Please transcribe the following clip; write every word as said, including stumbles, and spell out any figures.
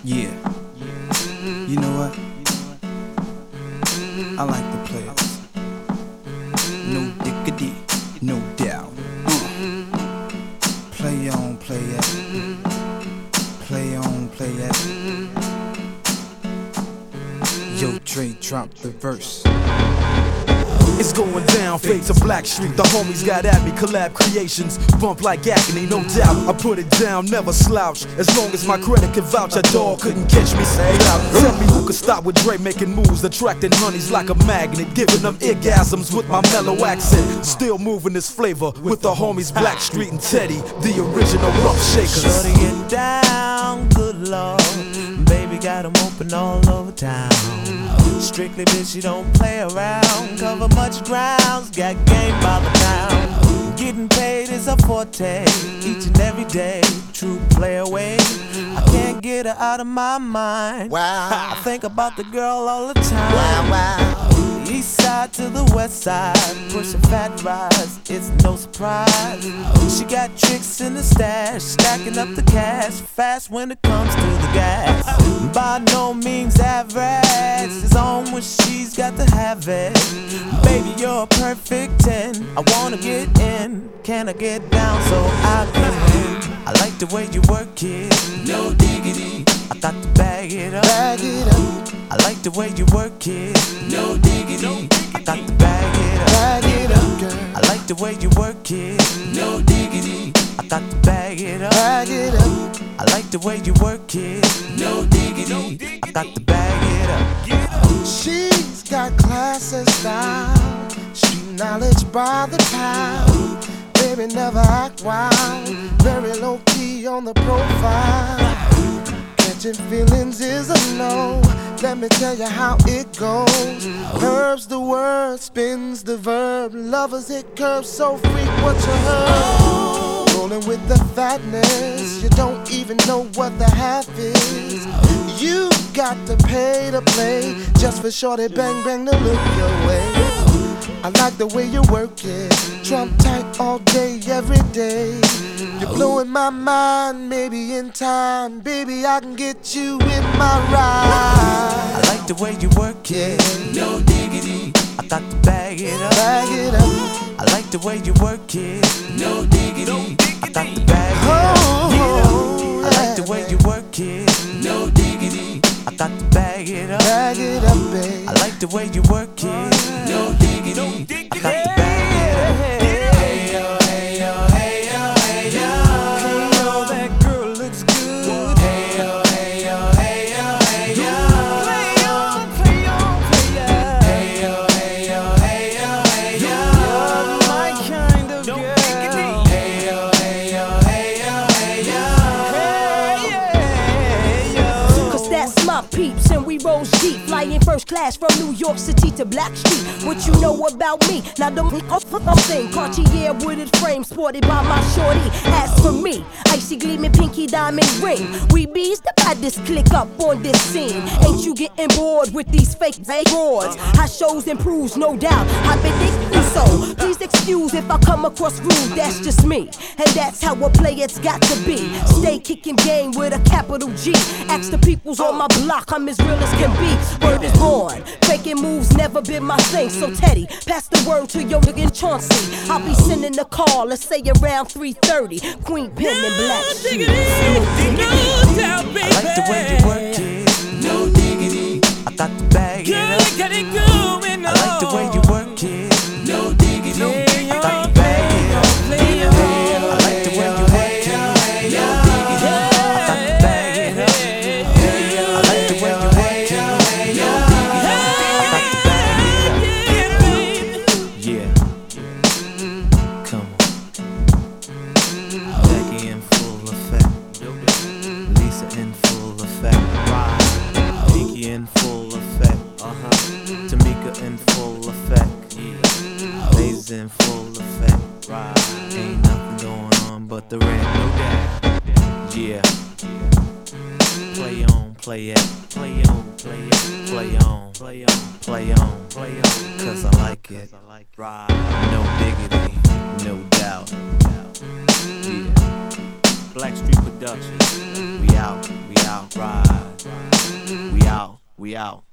Yeah. You know what? I like the players. No diggity, no doubt. Uh. Play on, play it. Play on, play it. Yo, Dre, drop the verse. It's going down, fade to Black Street. The homies got at me, collab creations. Bump like agony, no doubt. I put it down, never slouch. As long as my credit can vouch, a dog couldn't catch me. Say out. Tell me who could stop with Dre making moves, attracting honeys like a magnet, giving them orgasms with my mellow accent. Still moving this flavor with the homies Black Street and Teddy, the original rough shakers. Shorty get down, good lord. Baby got 'em open all over town. Strictly bitch, you don't play around. Cover much grounds, got game by the pound. Getting paid is a forte, each and every day. True play away, I can't get her out of my mind. Wow. I think about the girl all the time. Wow, wow. East side to the west side, pushing fat rides, it's no surprise. She got tricks in the stash, stacking up the cash, fast when it comes to the gas. By no means average, it's on when she's got to have it. Baby, you're a perfect ten, I wanna get in, can I get down so I can win? I like the way you work it, no diggity, I got to bag it up. Bag it up. I like the way you work it, no diggity, I got to bag it up. Bag it up, girl. I like the way you work it, no diggity, I got to bag it up. Bag it up. I like the way you work it, no diggity, I got to bag it up. She's got class and style, street knowledge by the pound. Baby never act wild, very low key on the profile. Catching feelings is a no, let me tell you how it goes. Curves the word, spins the verb, lovers hit curves so freak what you heard. Rolling with the fatness, you don't even know what the half is. You got to pay to play, just for shorty bang bang to look your way. I like the way you work it, trump tight all day, every day. You're blowing my mind, maybe in time, baby I can get you in my ride. I like the way you work it, no diggity, I got to bag it up. Bag it up. I like the way you work it, no diggity, I got to bag it up. Oh, I like the way you work it, no diggity, I got to bag it up. Bag it up, babe. I like the way you work it, no diggity, I got to bag it up. Hey yo, hey yo, hey yo, hey yo. Hey yo, that girl looks good. Hey yo, hey yo, hey yo, hey yo. Play on, play on, play on. Hey yo, hey yo, hey yo, hey yo. You're my kind of girl. Hey yo, hey yo, hey yo, hey yo. Hey yo. Cause that's my peeps and we roll deep, flying first class from New York City to Black Street. What you know about me? Now don't thing. Cartier wooded frame sported by my shorty. As for me, icy gleaming pinky diamond ring. We bees the baddest click up on this scene. Ain't you getting bored with these fake awards? How shows improves, no doubt. I've been thinking so. Please excuse if I come across rude. That's just me, and that's how a player's got to be. Stay kicking game with a capital G. Ask the peoples on my block, I'm as real as can be. Word is born, faking moves never been my thing. So Teddy, pass the word to your nigga Chauncey. I'll be sending the call, let's say around three thirty. Queen Pen and Black Street. I like the way you work it, no diggity, I got to bag it up. I like the way you work it, no diggity, I got to bag it up. I like the way you work it, no diggity, I got to bag it up. I like the way you work it, no diggity, I got to bag it up. Yeah, come on. Becky in full effect, Lisa in full effect, Pinky in full effect, uh-huh. Tamika in full effect, yeah. Lays in full effect, right. Ain't nothing going on but the rent, no doubt. Yeah. Play on, play it, play on, play it, play on, play on, play on, play on, cause I like it, right. No diggity, no doubt. Yeah. Black Street Productions, we out, we out, ride. We out.